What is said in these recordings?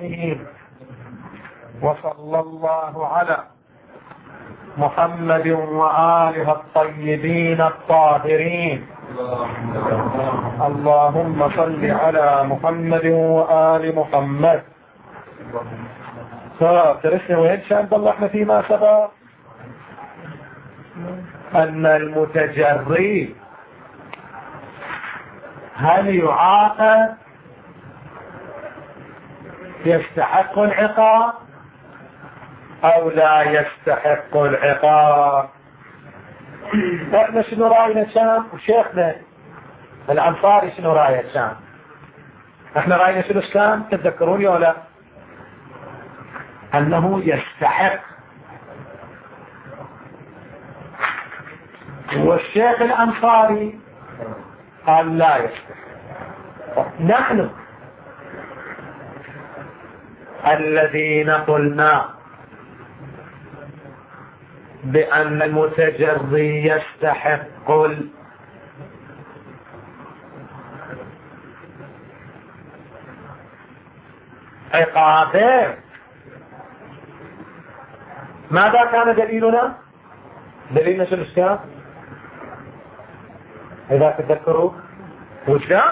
الرحيم. وصلى الله على محمد وآله الطيبين الطاهرين. اللهم صل على محمد وآل محمد. درسنا وين شان ضلحنا فيما سبق أن المتجري هل يعاقب يستحق العقاب أو لا يستحق العقاب؟ احنا شنو راينا شام وشيخنا الأنصاري شنو رايه شام؟ احنا راينا شنو شام؟ تتذكروني ولا؟ أنه يستحق، والشيخ الأنصاري قال لا يستحق. نحن الذين قلنا بأن المتجري يستحق العقاب، ماذا كان دليلنا؟ دليلنا شنو كان؟ إذا تذكروا وش كان؟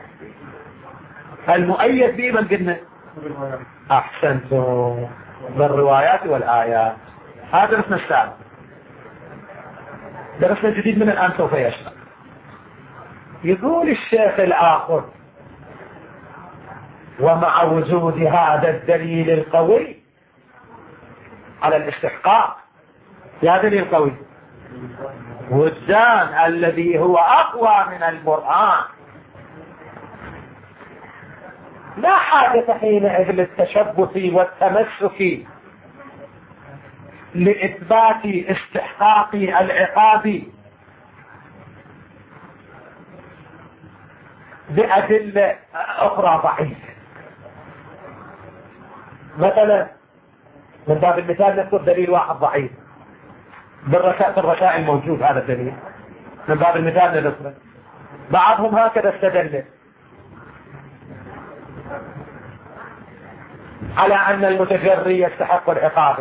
المؤيد به من قلنا؟ أحسنتم، بالروايات والآيات. هذا درسنا السابق. درسنا جديد من الآن سوف يشرح. يقول الشيخ الآخر: ومع وجود هذا الدليل القوي على الاستحقاق، يا دليل قوي وجدان الذي هو أقوى من القرآن، لا حاجة حينئذ للتشبث والتمسك لإثبات استحقاق العقاب بأدلة أخرى ضعيفة. مثلا من باب المثال نذكر دليل واحد ضعيف في الرسائل موجود هذا الدليل، من باب المثال نذكره. بعضهم هكذا استدل على أن المتجري يستحق العقاب.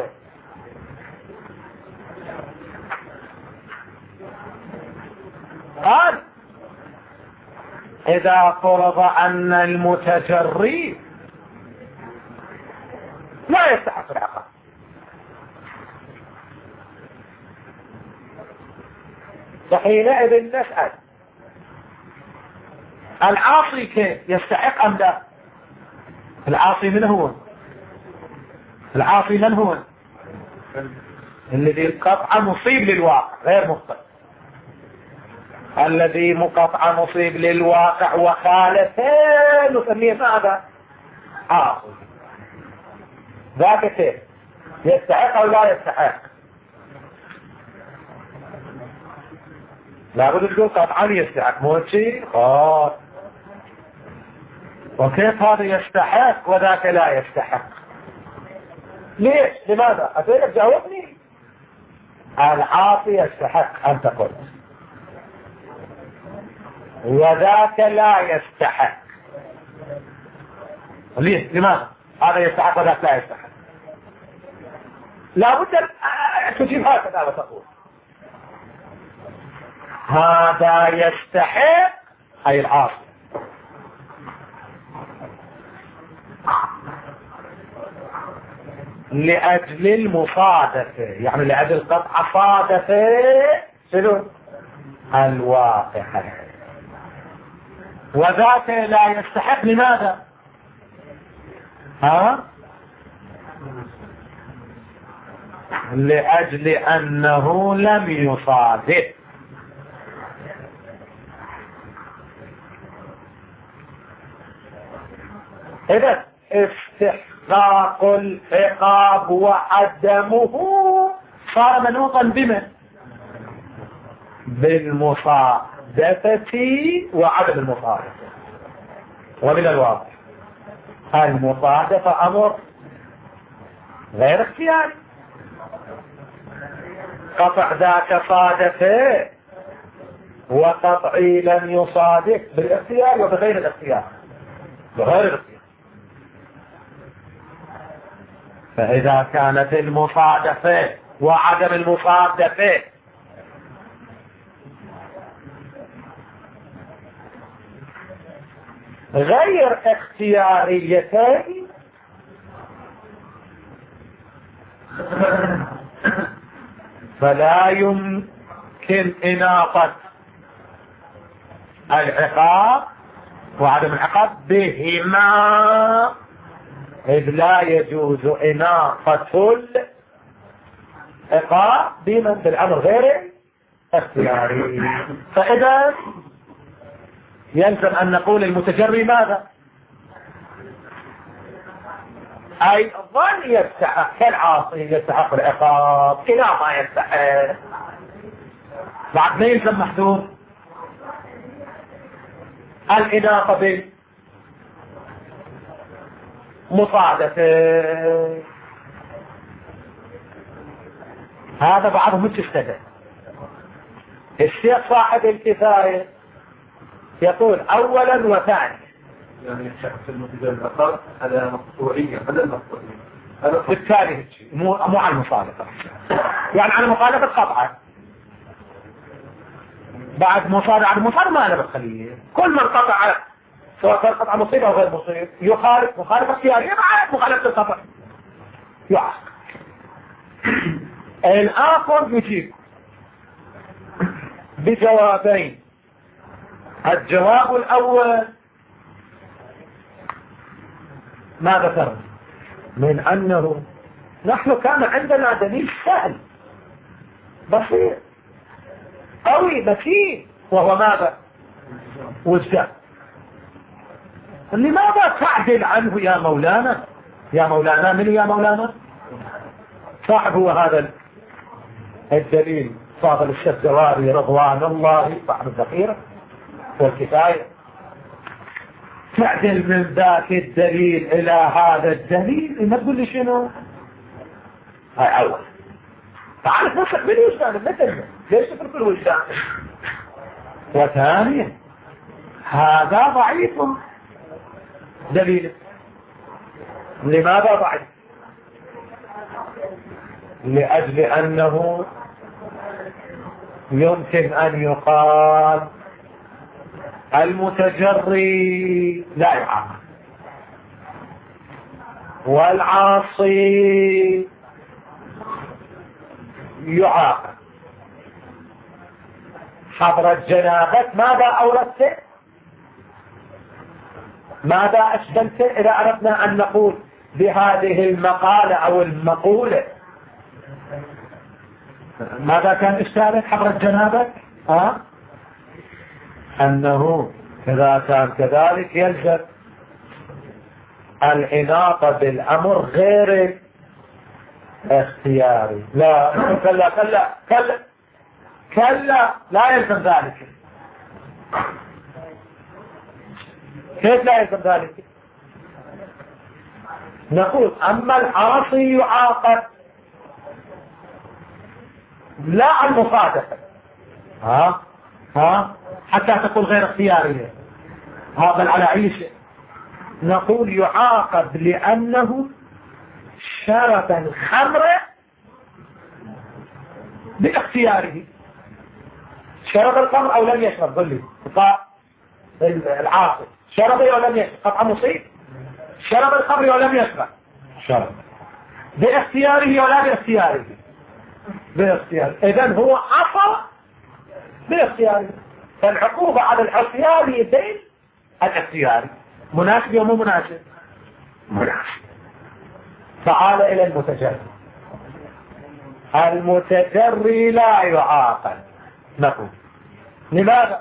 قال: إذا فرض أن المتجري لا يستحق العقاب، فحينئذ نسأل: العاصي كيف يستحق أم لا؟ العاصي من هو؟ العاصي من هو؟ الذي قطع مصيب للواقع غير مخطئ، الذي مقطع مصيب للواقع وخالفين نسميه ماذا؟ عاصي. ذاك كيف يستحق أو لا يستحق؟ لابد تقول قطعا يستحق، مو شيء خاص. وكيف هذا يستحق وذاك لا يستحق؟ ليش؟ لماذا؟ أتريد جاوبني. العاصي يستحق أن تقول، وذاك لا يستحق. ليش؟ لماذا؟ هذا يستحق وذاك لا يستحق. لا بد تجيب هكذا وتقول هذا يستحق أي العاصي لأجل المصادفة، يعني لأجل قطع صادفة شنو؟ الواقع. وذاك لا يستحق لماذا؟ لأجل أنه لم يصادف. إذا استحقاق العقاب وعدمه صار منوطا بمن؟ بالمصادفة وعدم المصادفة. ومن الواضح المصادفة أمر غير اختياري. قطع ذاك صادفه وقطعي لم يصادف بالاختيار وبغير الاختيار. بغير الاختيار فإذا كانت المصادفة وعدم المصادفة غير اختياريتين فلا يمكن إناقة العقاب وعدم العقاب بهما، إذ لا يجوز إناقة العقاب بمن بالأمر غير اختياري. فإذا يلزم أن نقول المتجري ماذا؟ أي ظن يستحق كالعاصي يستحق العقاب إلى ما يستحق. بعد ما يلزم محذور الإناقة بالمصادفة. هذا بعضهم مش استدل. الشيخ صاحب الكفاية يقول أولا وثانيا يعني الشخص المتجري الأخر هذا مقطوعية هذا المقطوعية بالتالي مو على المصادفة، يعني على مخالفة قطعة. بعد مصادفة ما أنا بخليه كل من قطع سواء كان قطعة مصيبة أو غير مصيبة يخالف مخالفة اختيارية مع مخالفة القطع يعاقب. الآخر يجيب بجوابين. الجواب الأول ما ذكر من أنه نحن كان عندنا دليل سهل بسيط قوي متين وهو ماذا؟ وجدان. لماذا تعدل عنه يا مولانا؟ يا مولانا من يا مولانا؟ صاحب هو هذا الدليل فاضل الشذواري رضوان الله صاحب الذخيرة والكفاية. تعدل من ذاك الدليل إلى هذا الدليل ما تقول لي شنو؟ هاي أول. تعرف نفسك بالوجدان مثل ليش تفرق الوجدان؟ وثانيا هذا ضعيف دليل. لماذا ضعيف؟ لأجل أنه يمكن أن يقال المتجري لا يعاقب والعاصي يعاقب. حضرت جنابك ماذا أوردت؟ ماذا أشكلت إذا أردنا أن نقول بهذه المقالة أو المقولة؟ ماذا كان إشكالك حضرت جنابك؟ أنه إذا كان كذلك يلزم الإناقة بالأمر غير اختياري. لا كلا كلا كلا كلا لا يلزم ذلك. كيف لا يلزم ذلك؟ نقول أما العاصي يعاقب لا على المصادفة حتى تقول غير اختيارية بل على أي شيء. نقول يعاقب لأنه شرب الخمر باختياره. شرب الخمر أو لم يشرب؟ قل لي العاصي شرب أو لم يشرب؟ قطع مصيب. شرب الخمر أو لم يشرب؟ شرب باختياره ولا باختياره؟ باختياره. إذن هو عصى باختياره. فالعقوبة على العصيان بين الاختياري مناسب ومو مناسب؟ مناسب. تعال إلى المتجري. المتجري لا يعاقب. نقول لماذا؟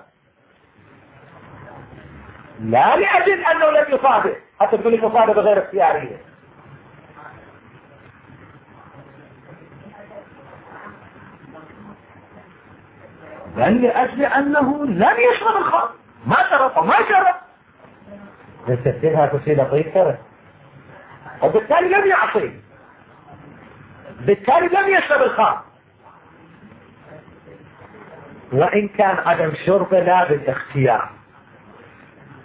لا لأجل أنه لم يصادف، حتى تقول المصادفة غير اختيارية. بل لأجل أنه لم يشرب الخمر. ما شرب وما شرب. نستثيرها تسيل طيب وبالتالي لم يعصي، بالتالي لم يشرب الخمر. وإن كان عدم شربه لا بالاختيار،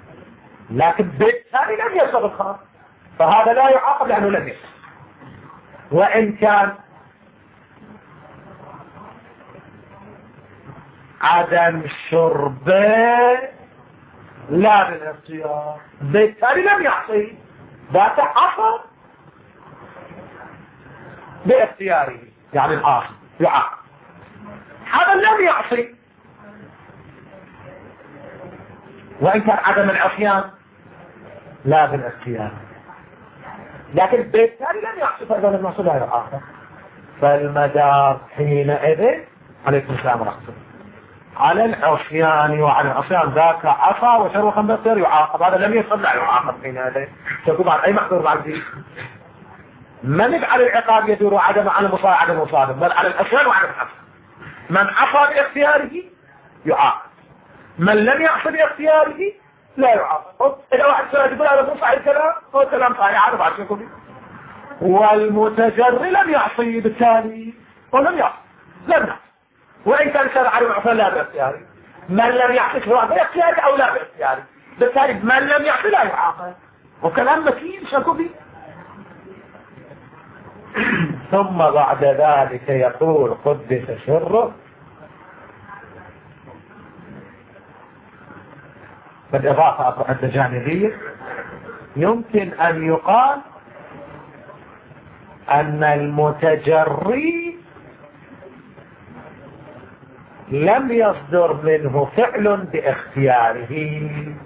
لكن بالتالي لم يشرب الخمر، فهذا لا يعاقب لأنه لم يشرب. وإن كان عدم شربه لا بالاختيار، بالتالي لم يعصي، ذات عصى باختياره، يعني الآخر يعاقب. هذا لم يعصي، وإن كان عدم العصيان لا بالاختيار، لكن بالتالي لم يعصي، فإذا لم يعصي لا يعاقب. فالمدار حينئذ عليكم السلام ورحمة الله على العصيان، وعلى العصيان ذاك عصى وشرب خمر باختيار يعاقب. هذا لم يصل لا يعاقب حينئذ. تقول بعد أي محظور بعد ذي من يجعل العقاب يدور عدم على عدم مصادم، بل على العصيان وعلى العصى. من عصى باختياره يعاقب، من لم يعصي باختياره لا يعاقب. إذا واحد سؤال يقول هذا مو صحيح الكلام، هو كلام صحيح، عارف عشان كله. والمتجري لم يعصي بالتالي، ولم يعصي، لم يعصي، وإن كان شرع المعصى لا باختياره. من لم يعصي سواء باختياره أو لا باختياره، بالتالي من لم يعصي لا يعاقب. وكلام متين شكو به. ثم بعد ذلك يقول قدس سره بالإضافة الجانبية، يمكن أن يقال أن المتجري لم يصدر منه فعل باختياره.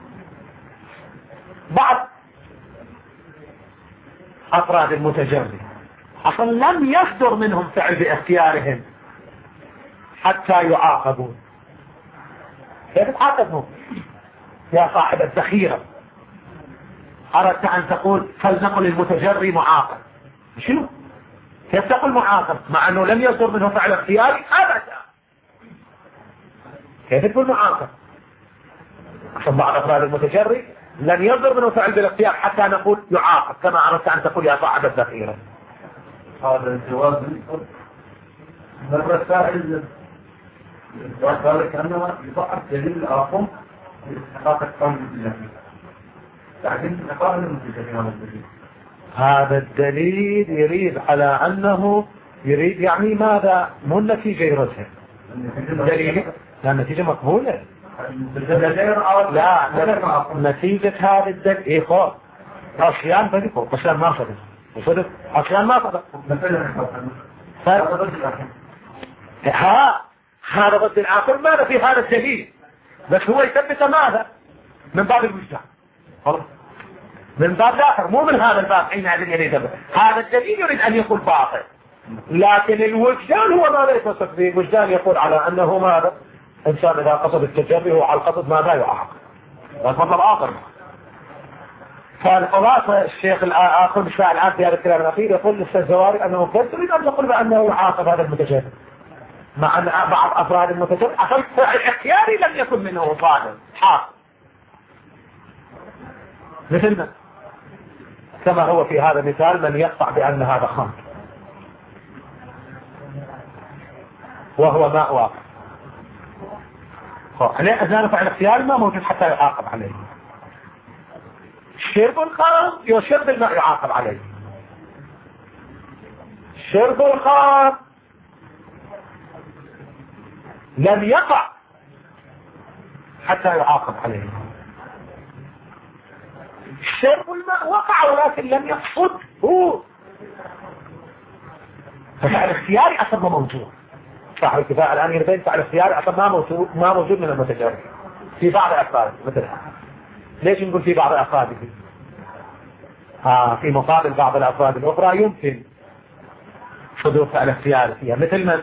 بعض أفراد المتجري أصلا لم يصدر منهم فعل باختيارهم حتى يعاقبوا. كيف تعاقبهم يا صاحب الذخيرة؟ أردت أن تقول فلنقل المتجري معاقب، شنو؟ كيف تقول معاقب مع أنه لم يصدر منه فعل اختياري أبدا؟ كيف تقول معاقب؟ عشان بعض أفراد المتجري لن يصدر منه فعل بالاختيار حتى نقول يعاقب، كما أردت أن تقول يا صاحب الذخيرة. هذا الجواب من الرسائل ذلك أنه يضعف دليل الآخر لاستحقاق القول بالله، لكن نقال المتجري هذا الدليل. هذا الدليل يريد على أنه يريد يعني ماذا؟ مو النتيجة يردها دليل، لا النتيجة مقبولة، لا نتيجة هذا الدليل إيه خاص عصيان بديكو عصيان ما صدق وصدق عصيان ما صدق. هذا ضد الآخر. ماذا في هذا الدليل؟ بس هو يثبت ماذا؟ من باب الوجدان، من باب الآخر، مو من هذا الباب. حين يريد هذا الدليل يريد أن يقول باطل، لكن الوجدان هو ماذا يتصف به؟ الوجدان يقول على أنه ماذا؟ إنسان إذا قصد التجري هو على القصد ماذا يعاقب، هذا مطلب آخر. فالخلاصة الشيخ الآخر بشاء الآن في هذا الكلام الأخير يقول للسزواري أنه قد تريد أن يقول بأنه يعاقب هذا المتجري، مع أن بعض أفراد المتجري أصلا فعل اختياري لم يكن منه صادر حاصل، مثلنا كما هو في هذا المثال من يقطع بأن هذا خمر وهو ماء واقع، عليه أزال فعل اختياري ما موجود حتى يعاقب عليه. شرب الخمر يشرب الماء يعاقب عليه، شرب الخمر لم يقع حتى يعاقب عليه، شرب الماء وقع ولكن لم يقصد هو، ففعل اختياري أصلا ما موجود. صاحب الكفاءة الآن يربين فعل اختياري أصلا ما موجود من المتجرد في بعض الأفراد. مثلا ليش نقول في بعض الأفراد؟ في مقابل بعض الأفراد الأخرى يمكن صدور فعل اختياري فيها،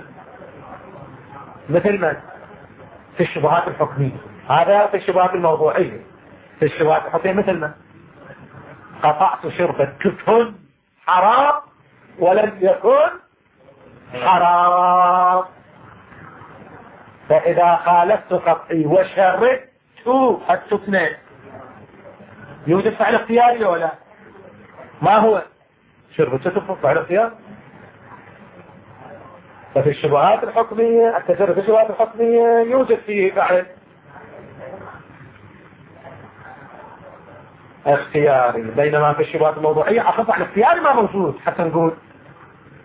مثل من في الشبهات الحكمية، هذا في الشبهات الموضوعية. في الشبهات الحكمية مثل من قطعت شربة كفن حرام ولم يكن حرام، فإذا خالفت قطعي وشربت السكنين يوجد فعل اختياري ولا ما هو؟ شربت كفن فعل اختياري. ففي الشبهات الحكمية التجربة في الشبهات الحكمية يوجد فيه فعل اختياري، بينما في الشبهات الموضوعية أصلا فعل اختياري ما موجود حتى نقول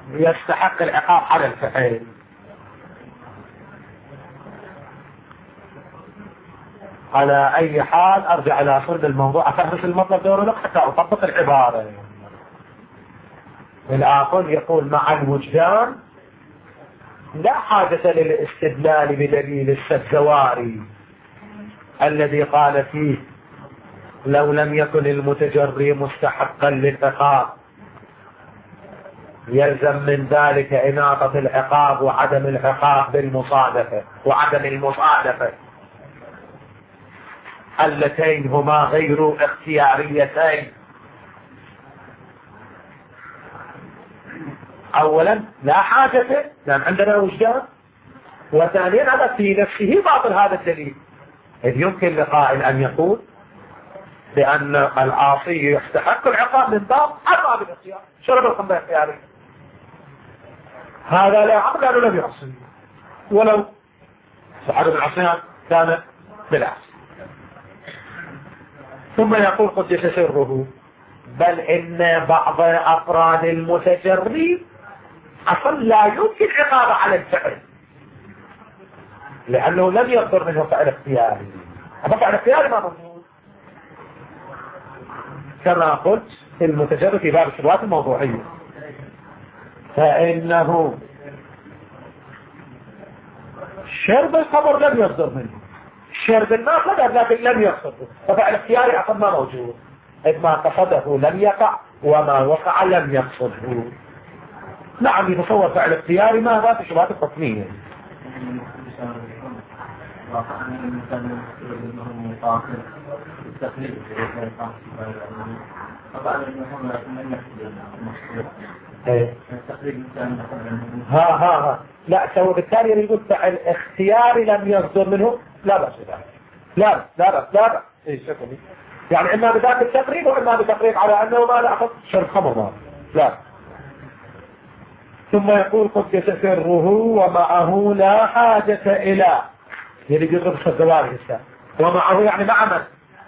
يستحق العقاب على الفعل. على اي حال ارجع الى صلب الموضوع، افهمش المطلب دور حتى اطبق العبارة. الآخر يقول مع الوجدان لا حاجة للاستدلال بدليل السجواري الذي قال فيه لو لم يكن المتجري مستحقا للعقاب يلزم من ذلك إناقة العقاب وعدم العقاب بالمصادفة وعدم المصادفة اللتين هما غير اختياريتين. اولا لا حاجة لان عندنا وجدان، وثانيا هذا في نفسه باطل هذا الدليل، إذ يمكن لقائل ان يقول بان العاصي يستحق العقاب من باب عقاب الاختيار، شرب الخمر اختياري، هذا لا عقل لانه لم يعصي، ولو صاحب العصيان كان بالعكس. ثم يقول قدس سره بل ان بعض افراد المتجري اصلا لا يمكن عقابه على الفعل لانه لم يصدر منه فعل اختياري، هذا فعل اختياري ما موجود. كما قلت المتجري في باب الشبهات الموضوعيه فانه شرب الخمر لم يصدر منه، شرب الماء صدر لكن لم يقصده، ففعل اختياري اصلا ما موجود، إذ ما قصده لم يقع وما وقع لم يقصده. نعم يتصور فعل اختياري ما هذا في شبهات التصميم. ها لا سوى بالتالي يقول فعل اختياري لم يصدر منه لا بأس لا ايش شكرا يعني اما بذات التقريب واما بتقريب على انه ما لا اخذ شرب خمر لا. ثم يقول قد سره ومعه لا حاجة الى يريد يضرب الزواري ومعه يعني مع من؟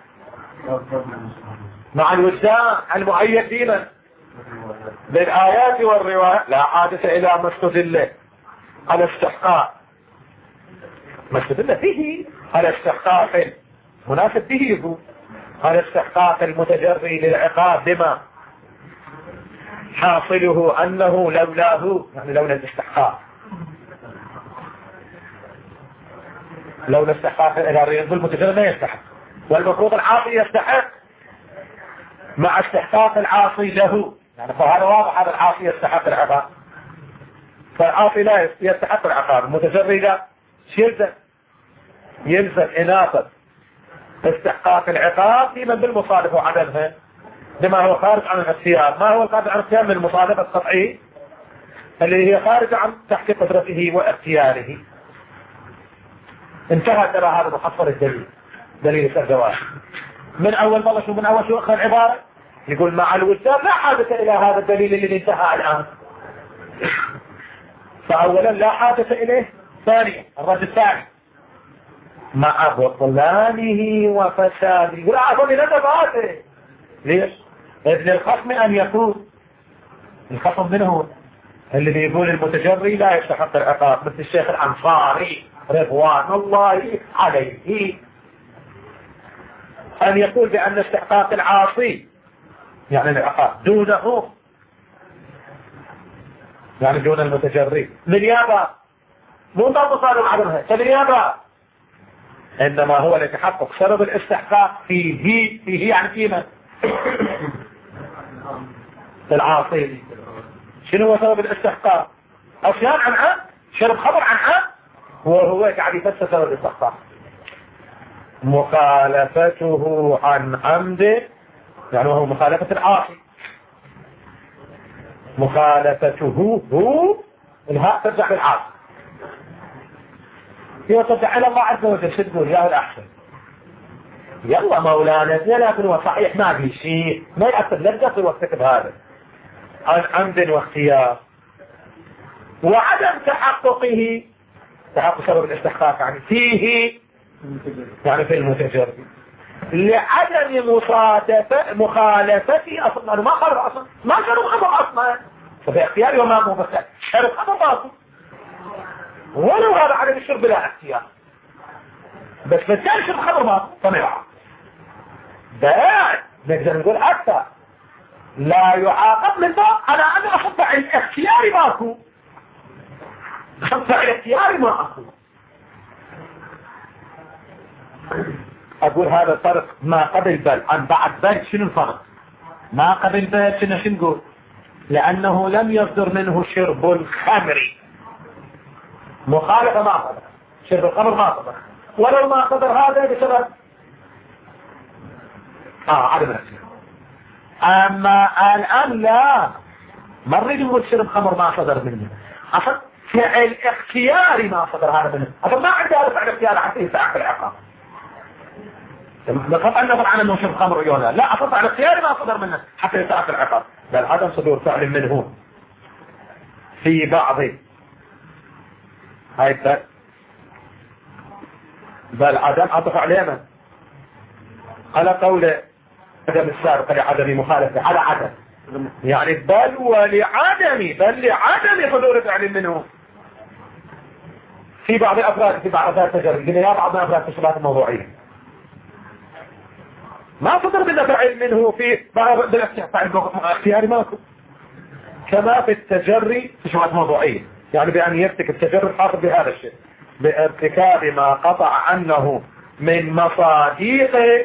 مع الوجدان المؤيد دينا بالآيات والروايات لا حاجة الى ما استدل على استحقاق ما استدل فيه على استحقاق مناسب به هو على استحقاق المتجري للعقاب بما حاصله انه لولاه يعني لولا الاستحقاق لولا استحقاق الاريض المتجري لا يستحق، والمفروض العاصي يستحق مع استحقاق العاصي له، يعني فهذا واضح هذا العاصي يستحق العقاب، فالعاصي لا يستحق العقاب، المتجري لا يلزم اناقه استحقاق العقاب فيما بالمصادفة وعدمها لما هو خارج عن الاختيار. ما هو خارج عن الاختيار من المصادفة القطعية اللي هي خارج عن تحت قدرته واختياره. انتهى ترى هذا محصل الدليل دليل الزواج من اول مرة شو من اول شو اخر العبارة يقول مع الوجدان لا حاجة الى هذا الدليل اللي انتهى الان. فاولا لا حاجة اليه، ثانيا الرد الثاني مع بطلانه وفساده يقول اعطوني ندباته. ليش؟ ابن الخصم ان يكون الخصم منه اللي بيقول المتجري لا يستحق العقاب مثل الشيخ الانصاري رضوان الله عليه ان يقول بان استحقاق العاصي يعني العقاب دونه يعني دون المتجري بالنيابه مو مصادم عدمها بالنيابه، انما هو لتحقق سبب الاستحقاق فيه يعني فيما العاصي. شنو هو سبب الاستحقاق؟ عصيان عن عام، شرب خمر عن عام، هو قاعد يفسر سبب الاستحقاق. مخالفته عن عمد يعني هو مخالفة العاصي، مخالفته هو الهاء ترجع للعاصي يترجع إلى الله عز وجل. شو تقول يا الأحسن يلا مولانا لكن هو صحيح ما في شيء ما يأثر لا تقصر وقتك بهذا عن عمد واختيار وعدم تحققه تحقق سبب الاستحقاق يعني فيه يعني في المتجري لعدم مخالفتي اصلا ما خرج اصلا ما كانوا خبر اصلا فباختياري وما هو بس شرب خمر باطل، ولو هذا عدم الشرب بلا اختيار، بس بالتالي شرب خمر باطل فما يعاقب. بعد نقدر نقول أكثر، لا يعاقب من باب على أن أصبح الاختياري ماكو، أصبح الاختياري ما أكو. أقول هذا الفرق ما قبل بل عن بعد بل. شنو الفرق؟ ما قبل بل شنو نقول؟ لأنه لم يصدر منه شرب الخمر، مخالفة ما قدر، شرب الخمر ما قدر، ولو ما قدر هذا بسبب عدم الاختيار. أما الآن لا، ما نريد نقول شرب خمر ما صدر منه، أصلا فعل اختياري ما صدر هذا منه، أصلا ما عندي هذا فعل اختياري حتى يستحق العقاب. قطعا نظر عن أنه شرب خمر ولا لا، أصلا فعل اختياري ما صدر منه حتى يستحق العقاب، بل عدم صدور فعل منه في بعض هاي بل عدم عطف عليه من على قول عدم السابق لعدم مخالفة على عدم، يعني بل لعدم صدور فعل منه في بعض الأفراد، في بعض أفراد تجرب قلنا يا بعض الأفراد التشبيهات الموضوعية ما صدر منه فعل منه في بعض الاختياري ماكو، كما في التجري تشبيهات موضوعية، يعني بأن يرتكب التجري الحاصل بهذا الشيء بارتكاب ما قطع عنه من مصاديقه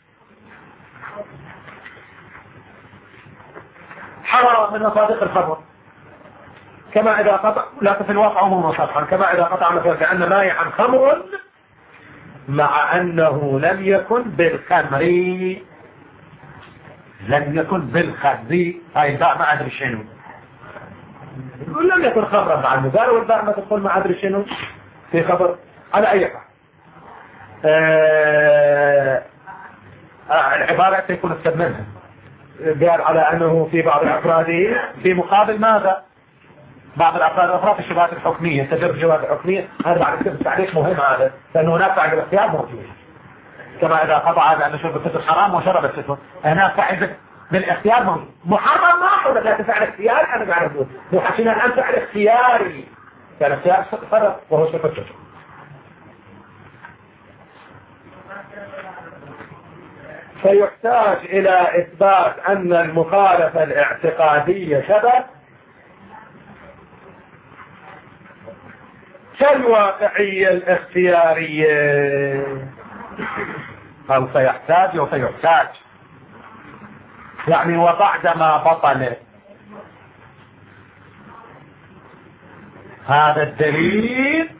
حرام من مصادق الخمر، كما إذا قطع، لا في الواقع عموما صحيحا، كما إذا قطع مثلا بأن مائعا خمر مع أنه لم يكن بالخمر، هاي الباء ما أدري شنو، لم يكن خمرا مع المدار، والباء ما تدخل ما أدري شنو في خبر. على أي حال العبارة تكون استدمنها، قال على أنه في بعض الأفراد في مقابل ماذا؟ بعض الأفراد الأخرى في الشبهات الحكمية، تجرب الشبهات الحكمية، هذا بعد كده تعليق مهم هذا، لأنه هناك فعل الاختيار موجود، كما إذا قطع هذا أن شرب الستر حرام وشرب الستر، هناك فعل بالاختيار موجود، محرم ما أقول لك فعل اختياري، أنا قاعد أقول وحسنا الآن فعل اختياري، فعل اختيار فرق وهو شرب الستر. فيحتاج إلى إثبات أن المخالفة الاعتقادية شبه كالواقعية الاختيارية، أو سيحتاج يعني وبعدما بطل هذا الدليل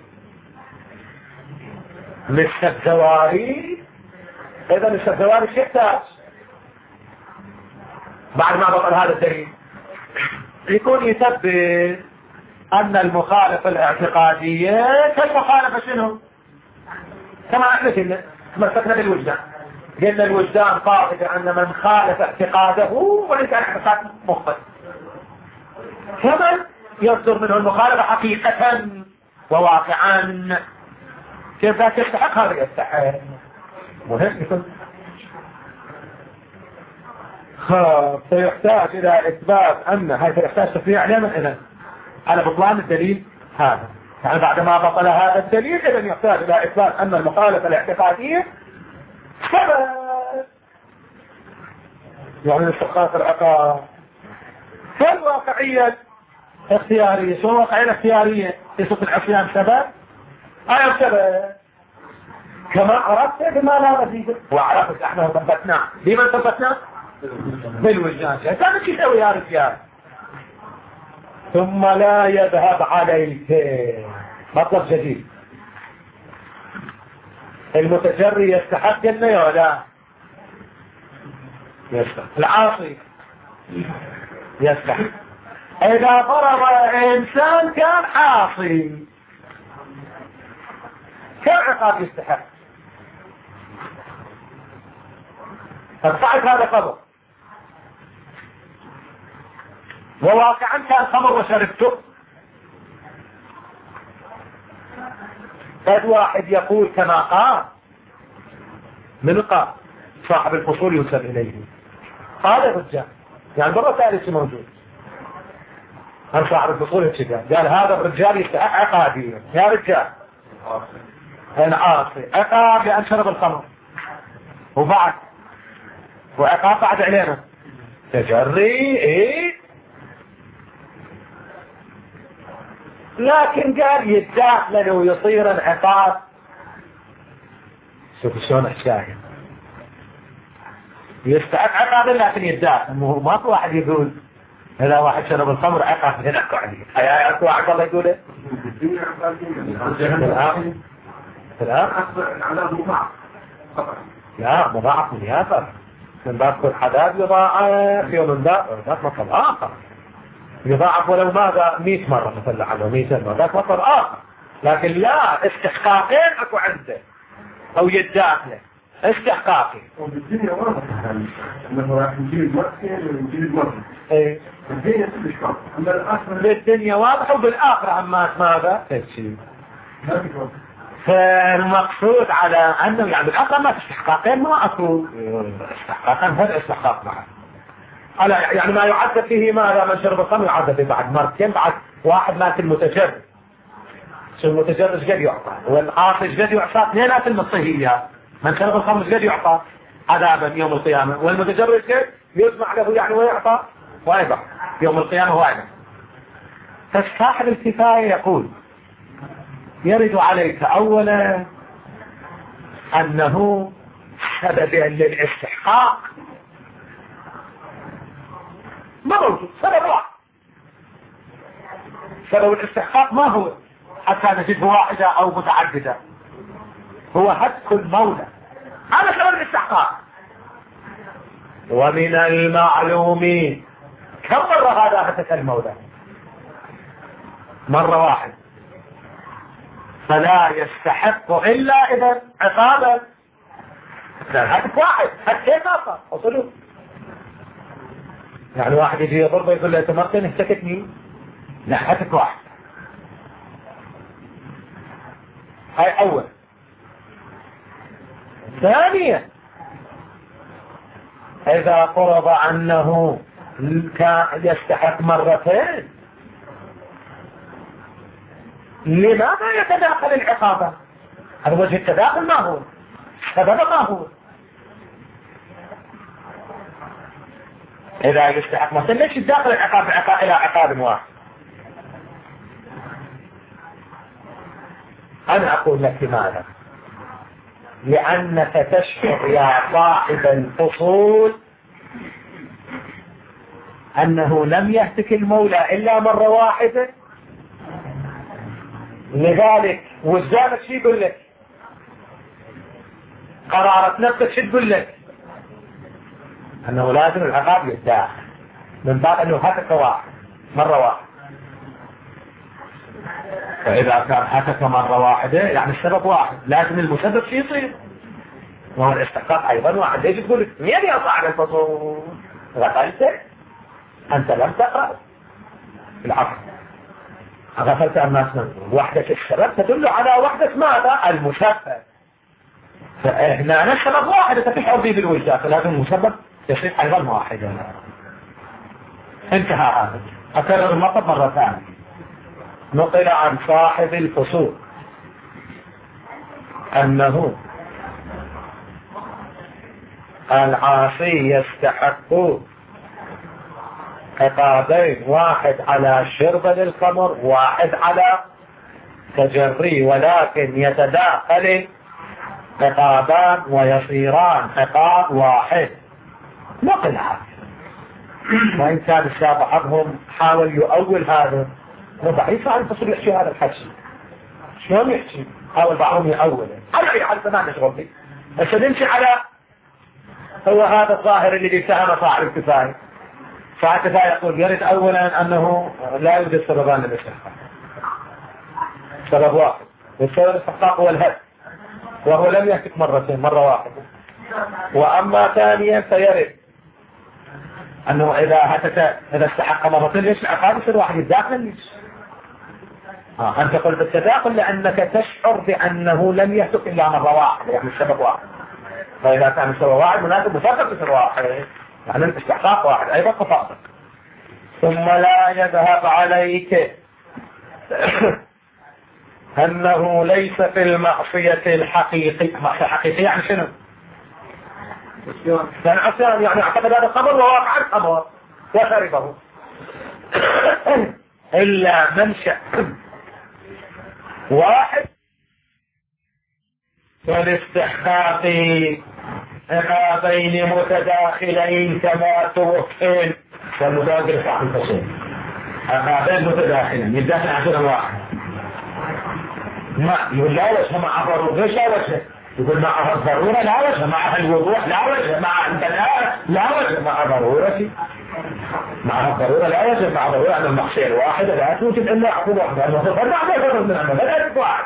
للشذواري، إذا الشذواري يحتاج بعد ما بطل هذا الدليل يكون يثبت أن المخالفة الاعتقادية كالمخالفة شنو؟ كما احنا قلنا مسكنا بالوجدان، قلنا الوجدان قاطع أن من خالف اعتقاده وإن كان اعتقاد مخطئ، كمن يصدر منه المخالفة حقيقة وواقعا، كيف ذاك يستحق هذا يستحق، مهم يكون. فيحتاج إلى إثبات أن هاي فيحتاج تفريع عليه من إذن على بطلان الدليل هذا، يعني بعد ما بطل هذا الدليل إذن يحتاج إلى إثبات أن المخالفة الاعتقادية سبب، يعني استحقاق العقاب. فالواقعية اختيارية، شو الواقعية الاختيارية؟ يصف العصيان سبب، أي سبب كما عرفت بما لا مزيد، وعرفت احنا ثبتناه، بمن ثبتناه؟ بالوجدان، كان شو يسوي يا رجال؟ ثم لا يذهب عليك، مطلب جديد، المتجري يستحق النية ولا يستحق؟ العاصي يستحق. إذا فرض إنسان كان عاصي كم عقاب يستحق؟ فالصعب هذا قبر، وواقعا كان خمر وشربته، قد واحد يقول كما قال من قال صاحب الفصول ينسب إليه، قال الرجال يعني برا ثالث موجود، هل صاحب الفصول قال هذا الرجال يستحق عقابيا يا رجال العاصي عقاب لأن شرب الخمر وبعد وعقاب بعد علينا تجري ايه لكن قال يتداخل ويصير العقاب شوف شلون الشاهد يستحق عقاب لكن يتداخل ما في واحد يقول إذا واحد شرب الخمر عقاب هناك عليه هيا أكو واحد الله يقوله لا مضاعف من يافر من باب كل حداد يضاعف يوم من باب مطلب آخر يضاعف ولو ماذا 100 مرة مثل عنه 100 مرة ذاك مطلب آخر لكن لا استحقاقين أكو عنده أو يداخله استحقاقي وبالدنيا واضح انه راح نجيب المرسل ونجيب المرسل ايه الدنيا كلش واضح اما الاخر بالدنيا واضح وبالآخرة أما ماذا تفسير فالمقصود على أنه يعني بالآخرة ما استحقاقين ما أكو استحقاقين هذا استحقاق معه على يعني ما يعذب فيه ماذا من شرب الخمر يعذب بعد مرتين بعد واحد مات المتجرد شو المتجرد قد يعطى والعاصي قد يعطى اثنينات المصيهية من شرب الخمر قد يعطى عذابا يوم القيامة والمتجرد قد يسمع له يعني ويعطى وايضا يوم القيامة وايضا فصاحب الكفاية يقول يرد عليك اولا انه سبب للاستحقاق ما موجود سبب واحد سبب الاستحقاق ما هو حتى نجده واحدة او متعددة هو هتك المولى هذا سبب الاستحقاق ومن المعلوم كم مرة هذا هتك المولى مرة واحد فلا يستحق إلا إذا عقابا هتك واحد هتكين آخر وصلوا يعني واحد يجي يضربه يقول له تمرتين اهتكتني لا هتك واحد هاي أول ثانيا إذا فرض أنه كان يستحق مرتين لماذا يتداخل العقابة هذا وجه التداخل ما هو سبب ما هو إذا يستحق مرتين ليش يتداخل العقاب إلى عقاب واحد أنا أقول لك لماذا لأنك تشعر يا صاحب الفصول أنه لم يهتك المولى إلا مرة واحدة لذلك وجدانك شو يقول لك قرارة نفسك شو تقول لك أنه لازم العقاب يتداخل من باب أنه هتك واحد مرة واحدة فإذا كان هتك مرة واحدة يعني السبب واحد لازم المسبب شو يصير وهو الاستحقاق أيضا واحد ليش تقول لك مين يا صاحب الفصول غفلت أنت لم تقرأ العقل غفلت الناس من وحدة السبب تدل على وحدة ماذا المسبب فإحنا السبب واحد تشعر به بالوجدان فلازم المسبب يصير أيضا واحدا انتهى هذا أكرر المطلب مرة ثانية نقل عن صاحب الفصول أنه العاصي يستحق عقابين واحد على شرب للخمر واحد على تجري ولكن يتداخل عقابان ويصيران عقاب واحد نقل هذا وإن كان الشاب بعضهم حاول يؤول هذا ضعيف عن الفصول يحكي هذا الحكي شلون يحكي حاول بعضهم يؤوله على أي حال ما نشغل به بس نمشي على هو هذا الظاهر الذي اتهم صاحب الكفاية صاحب الكفاية يقول يرد أولا أنه لا يوجد سببان للاستحقاق سبب واحد والسبب الاستحقاق هو الهد وهو لم يهتك مرتين مرة واحدة وأما ثانيا فيرد أنه إذا استحق مرتين ليش العقاب يصير واحد يتداخل ليش أنت قلت بالتداخل لأنك تشعر بأنه لم يهتك إلا مرة واحدة يعني السبب واحد فإذا كان السبب واحد مناسب مسبب يصير واحد يعني الاستحقاق واحد أيضا خطأتك ثم لا يذهب عليك أنه ليس في المعصية الحقيقية. معصية حقيقية يعني شنو؟ يعني عصيان، يعني اعتقد هذا الخمر وواقع الخمر وشربه إلا منشأ واحد والاستحقاق عقابين متداخلين كما توفين والمداخل صاحب الفصول عقابين متداخلين يدافع عن واحد ما يقول لا وجه مع ضرورة، ليش لا وجه؟ يقول مع الضرورة لا وجه، مع الوضوح لا وجه، مع البلاء لا وجه، مع ضرورة مع الضرورة لا وجه، مع ضرورة أن المعصية الواحدة لا توجد إلا عقوبة واحدة، المفروض ما يفرق من أمام لا يجب واحد.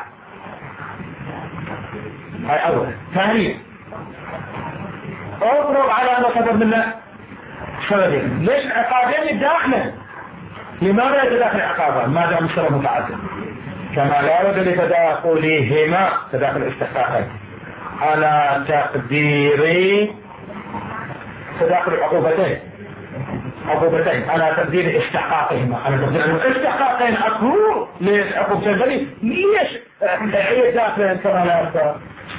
هاي أول. ثانيا اضرب على ما سبب منا سببين. ليش عقابين يتداخلن؟ لماذا يتداخل عقابان ما دام السبب متعدد؟ كما لا بد لتداخلهما تداخل الاستحقاقين على تقدير تداخل عقوبتين على تقدير استحقاقهما على تقدير الاستحقاقين اكبر لعقوبتين بني ليش هي داخل كما لا يفتر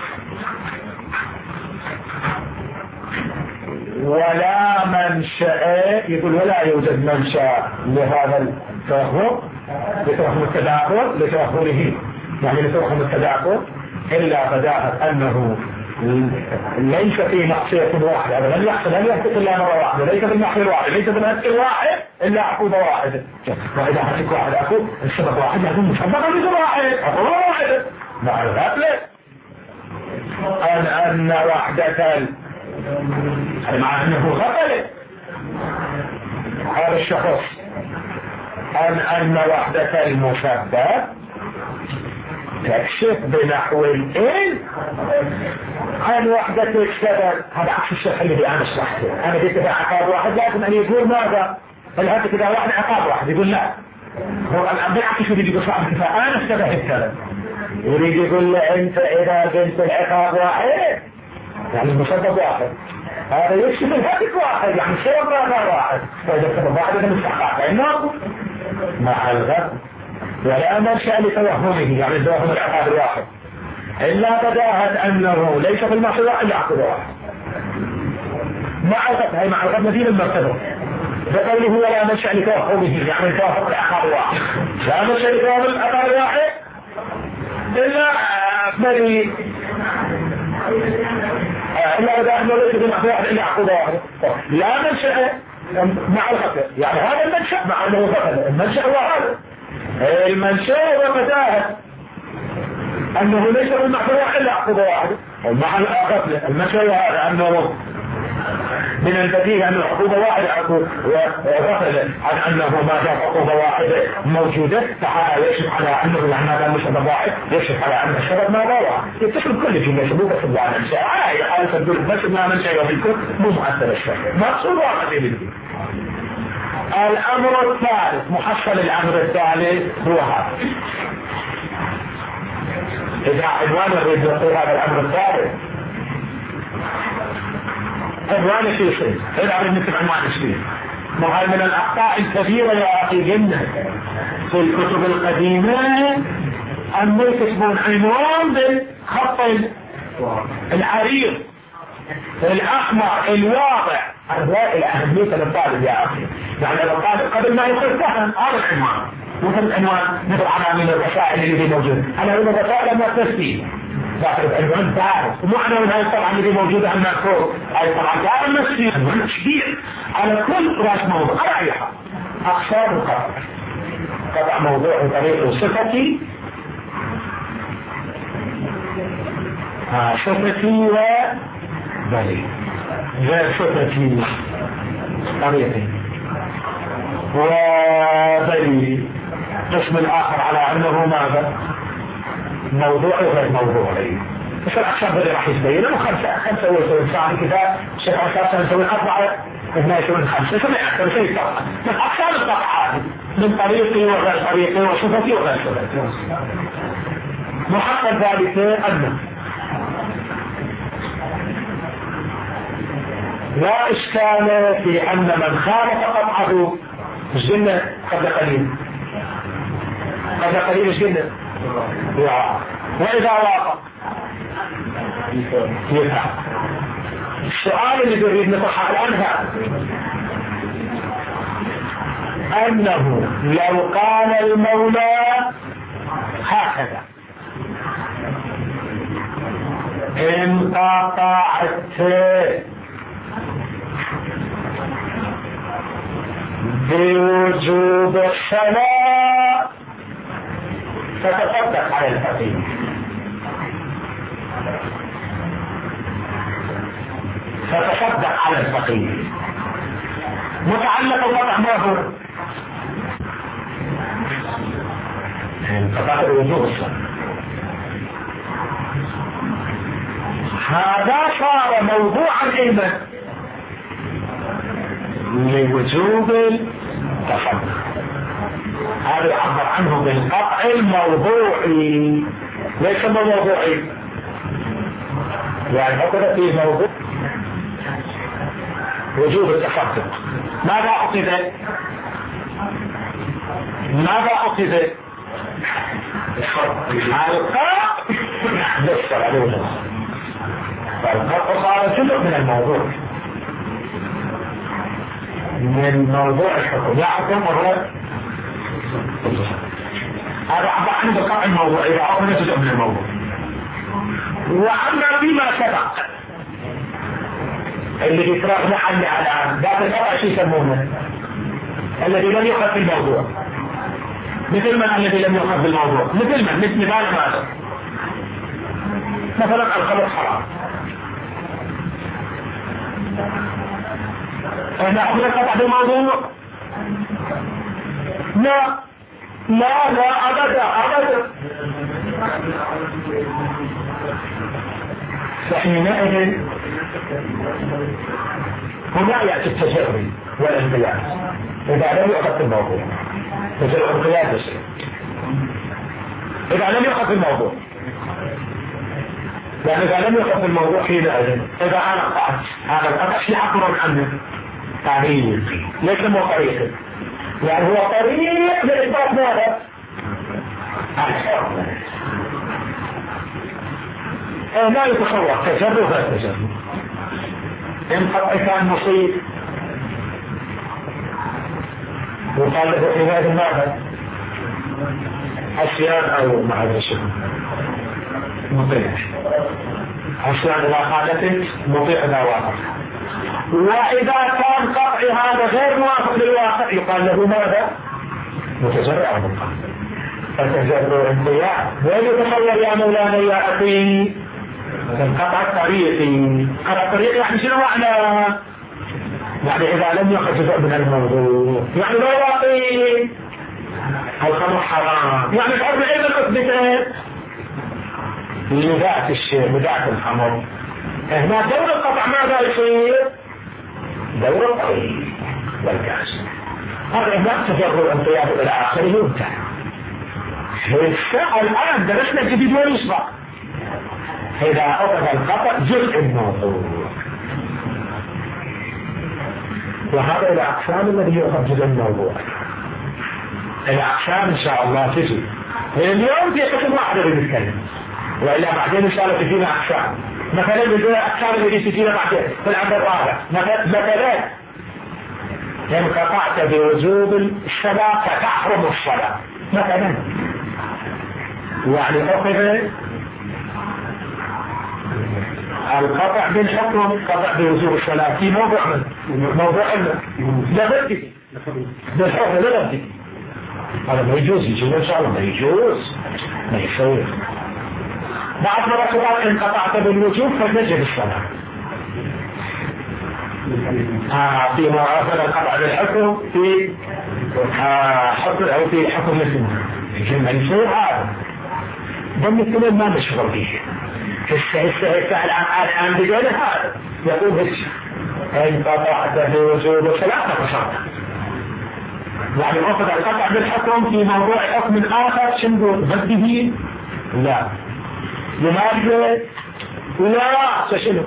ولا منشأ. يقول ولا يوجد منشأ لهذا التوهم لتوهم التداخل لتوهمه يعني لتوهم التداخل إلا بداهة أنه ليس في معصية واحدة. هذا لم يحصل إلا مرة واحدة، ليس في المعصية الواحدة، ليس في الهتك الواحد إلا عقوبة واحدة. وإذا هتك واحد أقول السبب واحد يكون مسبقا بسبب واحد عقوبة واحدة مع الغفلة أن وحدة مع أنه غفل هذا الشخص أن وحدة المسبب تكشف بنحو الإن عن وحدة السبب. هذا عكس الشرح اللي أنا شرحته. أنا قلت في عقاب واحد لكن أن يقول ماذا؟ هل هذا كذا واحد عقاب واحد؟ يقول لا، هو الآن بالعكس يريد يقول صاحب كفاءة أنا السبب السبب. يريد يقول له أنت إذا قلت العقاب واحد يعني المسبب واحد، هذا يكشف الهدف واحد يعني السبب ماذا واحد، فإذا السبب واحد هذا مستحقاق لأنه مع الغد ولا منشأ لتوهمه يعني توهم العقاب الواحد إلا بداهة أنه ليس في المعصية إلا عقاب واحد مع الغد. هي مع الغد مدين المرتبة بقوله ولا منشأ لتوهمه يعني توهم العقاب الواحد، لا منشأ لتوهم العقاب الواحد إلا بريء إلا بداهة أنه ليس في المعصية إلا عقاب واحد لا منشأ مع الغد يعني هذا المنشأ مع أنه غفل. المنشأ هو هذا المنشأ وبداهة أنه ليس بالمعصية إلا عقوبة واحدة مع الغفلة. المنشأ هذا أنه من البديهة أن العقوبة واحدة وغفل عن أنه ما دام عقوبة واحدة موجودة تعالى يكشف على أنه يعني ما دام سبب واحد يكشف على أن السبب ما واحد يتصل كل جملة سبوبة سبب عن المنشأ حالة تقول بس ما منشأ يوم مو مؤثر الشيء مقصود واحد يبدو. الأمر الثالث محصل الأمر الثالث هو هذا. إذا عنوان الرد يقول هذا الأمر الثالث عنوان في شيء إذا أريد مثل عنوان الشيء وهذا من الأخطاء الكبيرة يا أخي جنة في الكتب القديمة أن يكتبون عنوان بالخط العريض الأحمر الواضح. هذا الأهمية للطالب يا أخي يعني الطالب قبل ما يصير فهم هذا العنوان مثل العنوان مثل عناوين الرسائل اللي موجودة عناوين الرسائل ما تسفي لكن العنوان بارز ومو عناوين هاي طبعا اللي موجودة عندنا فوق هاي طبعا كان مسفي عنوان كبير على كل راس موضوع على أي حال أقسام القطع قطع موضوع وطريقه صفتي صفتي وبلي غير صفتي طريقي وبلي قسم الآخر على أنه ماذا موضوع وغير موضوعي. بس الأقسام بدي راح يتبين خمسة ويسوي ساعة كذا شيء أساسا نسوي أربعة هنا يسوي خمسة سمع أكثر شيء طبعا من أقسام الطبعات من طريقي وغير طريقي وصفتي وغير صفتي. محقق ذلك أنه لا إشكال في أن من خالف قطعه مش قلنا قبل قليل مش قلنا وإذا وافق يفعل. السؤال اللي نريد نطرحه الآن هذا أنه لو قال المولى هكذا إن قطعت بوجوب الصلاة فتصدق على الفقير، متعلق الوضع ما هو انقطاع بوجوب الصلاة. هذا صار موضوعا علما لوجوب التصدق. هذا يعبر عنه بالقطع الموضوعي، ليس موضوعي يعني هكذا في موضوع وجوب التصدق. ماذا أخذ؟ فالقطع صار جزء من الموضوع، من موضوع الحكم يحكم وهو هذا عبر عنه بالقطع الموضوعي، إذا أخذ جزء من الموضوع. وأما فيما سبق اللي بيتراجع عني الآن ذات القطع شيء يسمونه الذي لم يؤخذ في الموضوع، مثل من الذي لم يؤخذ بالموضوع، مثل ماذا مثلا الخمر حرام، احنا أخذ القطع بالموضوع؟ لا أبدا. فحينئذ هنا يأتي التجري والانقياد إذا لم يؤخذ الموضوع، تجري والانقياد يصير إذا لم يؤخذ الموضوع، يعني إذا لم يؤخذ الموضوع حينئذ إذا أنا قطعت هذا القطع في أقرب عنه طريق، ليس مو طريق، يعني هو طريق لإثبات ماذا؟ لا يتصور تجرب التجرب. إن قطع كان مصيب وقال له في هذا ماذا؟ عصيان أو مع الرسول مطيع، عصيان إذا قالتك مطيع إذا واقع. وإذا كان قطع هذا غير موافق للواقع يقال له ماذا؟ متجرع بالقطع. فتجرع انقياد. وين يتصور يا مولانا يا أخي؟ قطع الطريقي. قطع الطريقي يعني شنو معنى؟ يعني إذا لم يأخذ جزء من الموضوع يعني لا واقعي الخمر حرام، يعني الحرب أيضا أثبتت لذات الشيء لذات الخمر. هنا دور القطع ماذا يصير؟ دور الطريق والكاس. هذا هناك تجرب انقياد إلى آخره ينتهي. الآن درسنا الجديد واليسبق إذا أخذ القطع جزء الموضوع، وهذا الأقسام الذي يؤخذ جزء الموضوع. الأقسام إن شاء الله تجي اليوم في قسم واحد اللي نتكلم، وإلا بعدين إن شاء الله تجينا أقسام. مثلا الأقسام اللي تجينا بعدين في العمل الرابع مثلا إن قطعت بوجوب الصلاة فتحرم الصلاة مثلا، يعني أخذ القطع بالحكم قطع بوجوب الصلاة في موضوع لا بدي بالحكم لا بدي هذا ما يجوز إن شاء الله ما يسوي. بعد مرة قال إن قطعت بالوجوب فتجب الصلاة في معافرة القطع بالحكم في حكم أو في حكم مثل ما يسوي هذا ضمن الكلام ما نشغل فيه. الساعة الآن بجانب هذا يقول هيك إن قطعت بوجوب الصلاة فتصدق، يعني أخذ القطع بالحكم في موضوع حكم آخر شنو بده؟ لا لماذا؟ لا شنو؟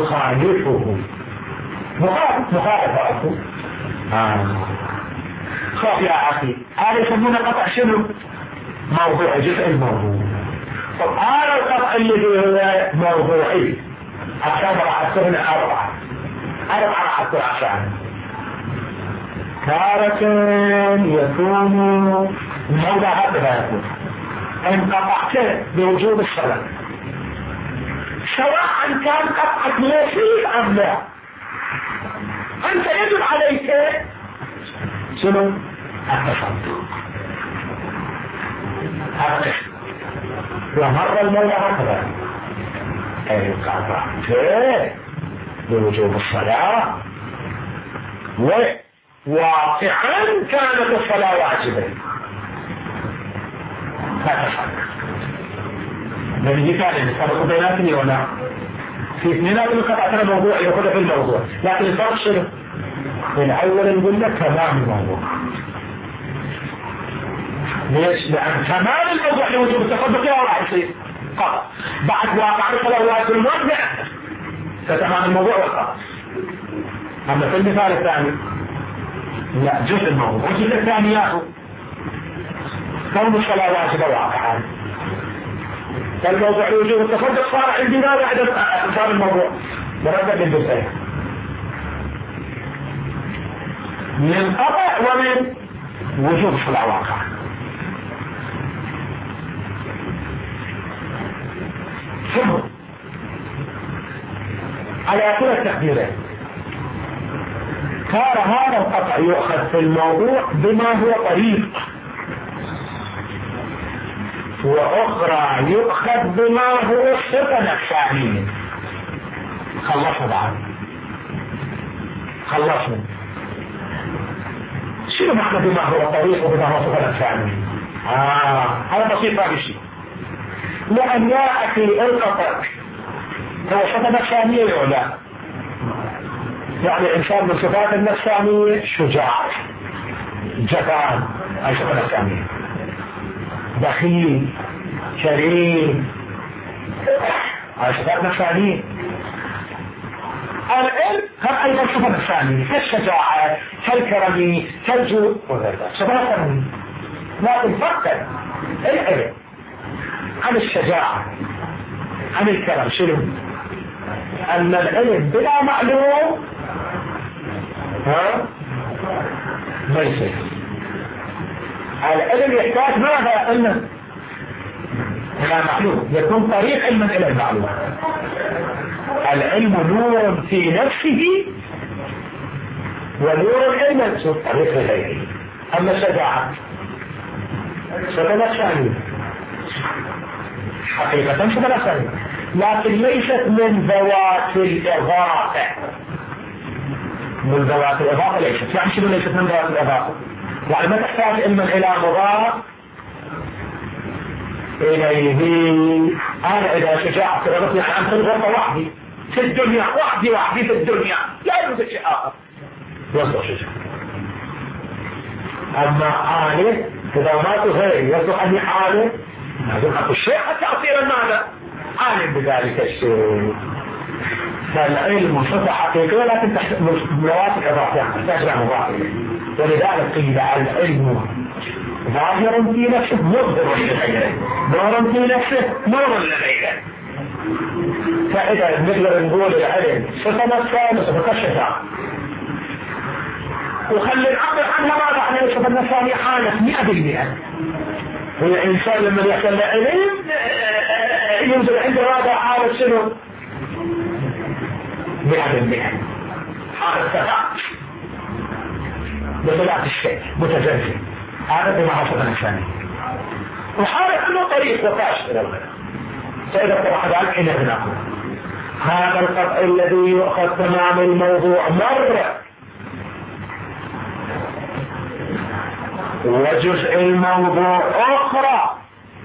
يخالفه مخالفة خاف يا عقيل هذا يسمونه قطع شنو؟ موضوع جزء الموضوع. طب هذا القطع اللي هو موضوعي أكثر راح أكون 4 راح أكون عشان تارة يكون الموضوع هكذا يكون إن قطعت بوجود الصلاة سواء كان قطعة مفيد أم لا أنت يجب عليك شنو؟ التصدق ومر المولى هكذا إن قطعت بوجود الصلاة وواقعا كانت الصلاة واجبة لا تصدق نجي ثاني نفرق بيناتني ولا في اثنينات القطع ترى موضوع يأخذ في الموضوع لكن الفرق شنو؟ من أول نقول لك تمام الموضوع ليش؟ لأن تمام الموضوع لوجوب التصدق لا راح يصير قطع بعد واقع الصلاة واجب الموضوع فتمام الموضوع والقطع. أما في المثال الثاني لا جزء الموضوع والجزء الثاني ياخذ كون الصلاة واجبة واقعا فالموضوع لوجوب التصدق صار عندنا بعد صار الموضوع مرتب من جزئين من قطع ومن وجوب الصلاة واقعا. ثم على كل التقديرين صار هذا القطع يؤخذ في الموضوع بما هو طريق وأخرى يؤخذ بما هو الصفة نفسانية. خلصنا بعد خلصنا شنو معنى بما هو طريق وبما هو صفة نفسانية؟ هذا بسيط هذا الشيء لأن يا أخي القطع هو صفة نفسانية ولا لا؟ يعني الإنسان من صفات النفسانية شجاع جبان أي صفة نفسانية بخيل كريم أي صفات نفسانية. العلم هم أيضا صفة نفسانية كالشجاعة كالكرم كالجود وغير صفات نفسانية لكن فقط العلم عن الشجاعة عن الكرم شنو؟ أن العلم بلا معلوم ما يصير. العلم يحتاج ماذا؟ علم بلا معلوم يكون طريق علما إلى المعلوم. العلم نور في نفسه ونور العلم في طريق غيره. أما الشجاعة ستنفسانية حقيقة ستنفسانية لكن ليست من ذوات الإضافة. من ذوات الإضافة ليست يعني شنو ليست من ذوات الإضافة؟ يعني ما تحتاج علما إلى مضاف إليه. أنا إذا شجاعة رغبتني عن أمثل غرفة وحدي في الدنيا وحدي في الدنيا لا يوجد شيء آخر يصدق شجاعة. أما آلة إذا ما تغير يصدق أني آلة لازم أقول الشيء حتى أصير ماذا؟ عالم بذلك الشيء. فالعلم صفة حقيقية لكن تحت ملوات الإضافة يعني تحت مضاف إليه. ولذلك قيل العلم ظاهر في نفسه مظهر لغيره نور في نفسه نور لغيره. فإذا نقدر نقول العلم صفة نفسها صفة الشجاعة وخلي العقل عنها ماذا عن صفة نفسها حالة 100%. هو الإنسان لما يحصل له علم ينزل عنده هذا حالة شنو؟ 100% حالة ثبات بطلعة الشيء متزلزل. هذا بما حصل الإنسان وحالة أنه طريق وقاش إلى الغير. فإذا طرح ذلك حين نقول هذا القطع الذي يؤخذ تمام الموضوع مرة وجزء الموضوع أخرى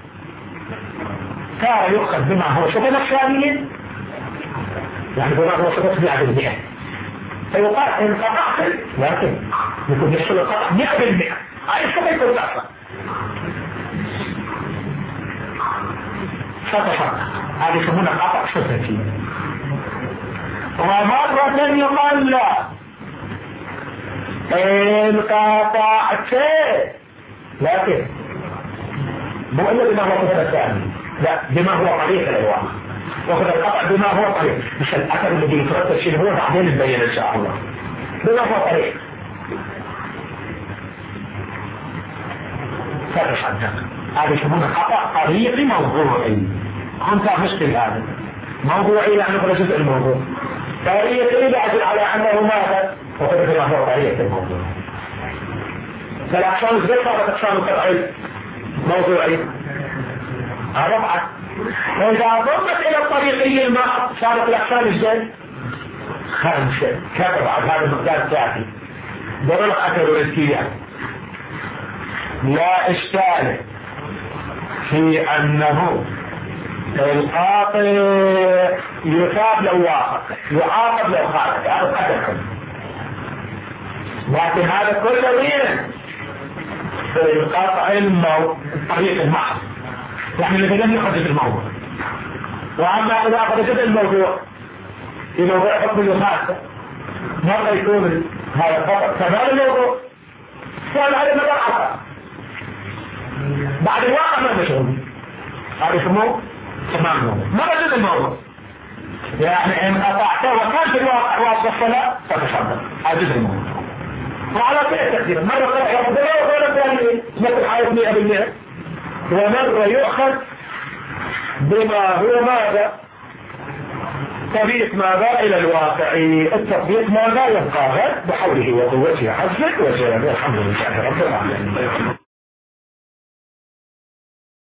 كان يؤخذ بما هو صفة نفسانية يعني بما هو صفة 100%. فيقال إن قطعت لكن يكون يحصل القطع 100%. هاي الصفة يكون تحصل فتصدق هذه يسمونها قطع صفتي. ومرة يقال لا انقطعت، لكن مو إلا بما هو كتب الثاني، لا بما هو طريق الواقع، وخذ القطع بما هو طريق، مش الأثر الذي يترتب شيء هو بعدين نبين إن شاء الله بما هو طريق. فتح عندك هذا يسمونه خطأ طريقي موضوعي. هم كان مشكل هذا موضوعي لأنه هو جزء الموضوع، طريقي يدل على أنه ماذا وكذلك ما هو طريق الموضوع. فالأقسام ازاي صارت أقسام طبيعي موضوعي؟ ربعة. وإذا ضمت إلى الطريقي الماء صارت الأقسام ازاي؟ خمسة. كبر على هذا المقدار الثاني ضرب أكل الرسكية. لا إشكال في أنه القاطع يثاب لو وافق، يعاقب لو خالف، هذا قدركم. لكن هذا كله وين؟ في القاطع الطريق المحض، يعني اللي لم يحدد الموضوع. وأما إذا حددت الموضوع في موضوع حكم المحاسة مرة يكون هذا الخطأ كمال الموضوع، سؤال هذا مدار عطاء بعد الواقع ما مشهور، هذا يسموه تمام الموضوع، ما بدل الموضوع. يعني إن قطعته وكان في الواقع واضح الصلاة فتشرب، هذا جزء الموضوع. وعلى كيف تقدير مرة يأخذ له وغير ثانية مثل حيث 100%، ومرة يؤخذ بما هو ماذا طريق ماذا إلى الواقع. التطبيق ماذا يبقى غد بحوله وقوته حزك وسلامه. الحمد لله رب العالمين.